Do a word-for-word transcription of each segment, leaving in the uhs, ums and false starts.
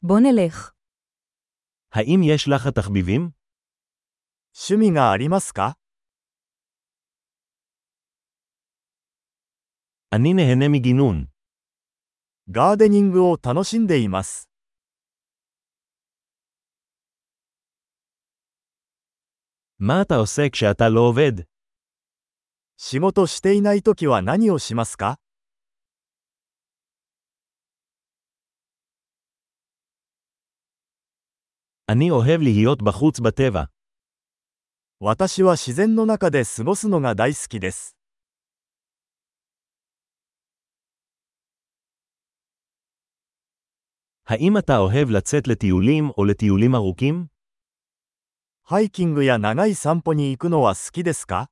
בוא נלך. האם יש לך תחביבים? 趣味がありますか？ אני נהנה מגינון. ガーデニングを楽しんでいます。 מה אתה עושה כשאתה לא עובד? 仕事していないときは何をしますか？ אני אוהב להיות בחוץ בטבע. 私は自然の中で過ごすのが大好きです。 האם אתה אוהב לצאת לטיולים או לטיולים ארוכים? ハイキングや長い散歩に行くのは好きですか？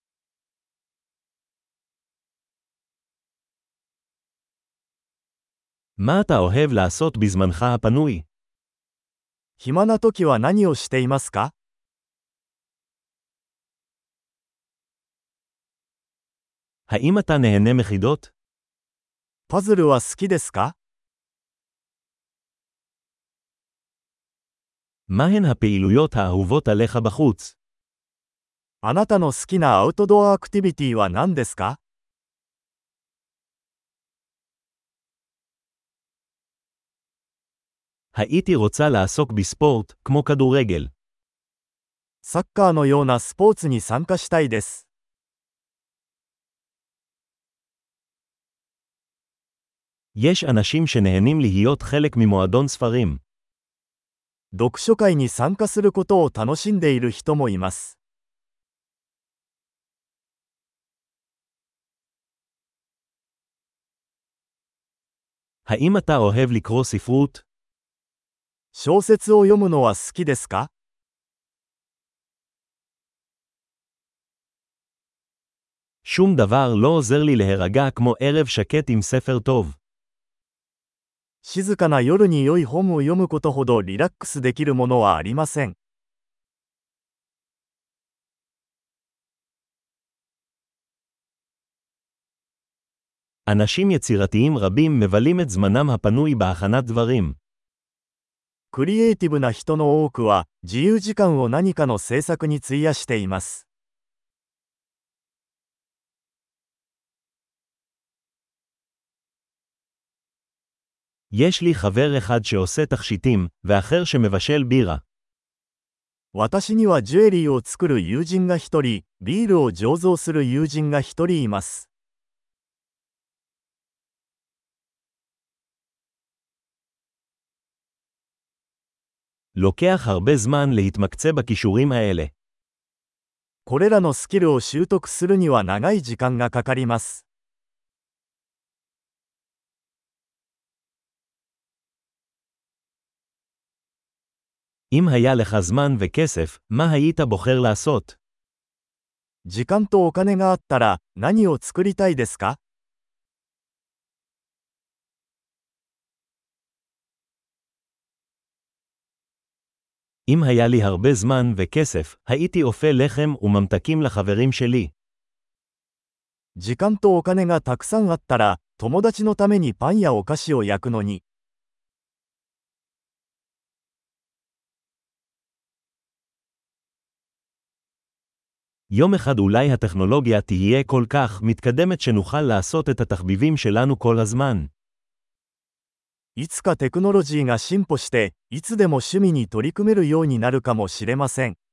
מה אתה אוהב לעשות בזמנך הפנוי? 暇なときは何をしていますか？ האם אתה נהנה מחידות? パズルは好きですか？ מהן הפעילויות האהובות עליך בחוץ? あなたの好きなアウトドアアクティビティは何ですか？ הייתי רוצה לעסוק בספורט, כמו כדורגל. サッカーのようなスポーツに参加したいです。 יש אנשים שנהנים להיות חלק ממועדון ספרים. 読書会に参加することを楽しんでいる人もいます。 האם אתה אוהב לקרוא ספרות? 小説を読むのは好きですか？ שום דבר לא עוזר לי להירגע כמו ערב שקט עם ספר טוב. 静かな夜に良い本を読むことほどリラックスできるものはありません。 אנשים יצירתיים רבים מבלים את זמנם הפנוי בהכנת דברים. クリエイティブな人の多くは自由時間を何かの制作に費やしています。 יש לי חבר אחד שעושה תכשיטים, ואחר שמבשל בירה. 私にはジュエリーを作る友人が一人、ビールを醸造する友人が一人います。 לוקח הרבה זמן להתמקצע בכישורים האלה. これらのスキルを習得するには長い時間がかかります。 אם היה לך זמן וכסף, מה היית בוחר לעשות? 時間とお金があったら何を作りたいですか？ אם היה לי הרבה זמן וכסף, הייתי אופה לחם וממתקים לחברים שלי. 時間とお金がたくさんあったら友達のためにパンやお菓子を焼くのに。 יום אחד אולי הטכנולוגיה תהיה כל כך מתקדמת שנוכל לעשות את התחביבים שלנו כל הזמן. いつかテクノロジーが進歩して、いつでも趣味に取り組めるようになるかもしれません。